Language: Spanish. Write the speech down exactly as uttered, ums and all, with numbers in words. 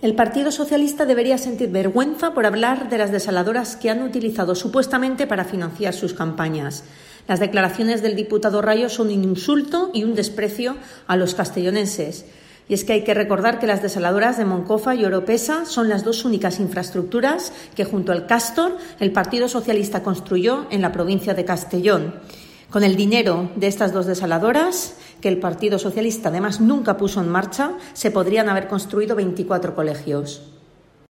El Partido Socialista debería sentir vergüenza por hablar de las desaladoras que han utilizado supuestamente para financiar sus campañas. Las declaraciones del diputado Rayo son un insulto y un desprecio a los castellonenses. Y es que hay que recordar que las desaladoras de Moncofa y Oropesa son las dos únicas infraestructuras que, junto al Castor, el Partido Socialista construyó en la provincia de Castellón. Con el dinero de estas dos desaladoras, que el Partido Socialista además nunca puso en marcha, se podrían haber construido veinticuatro colegios.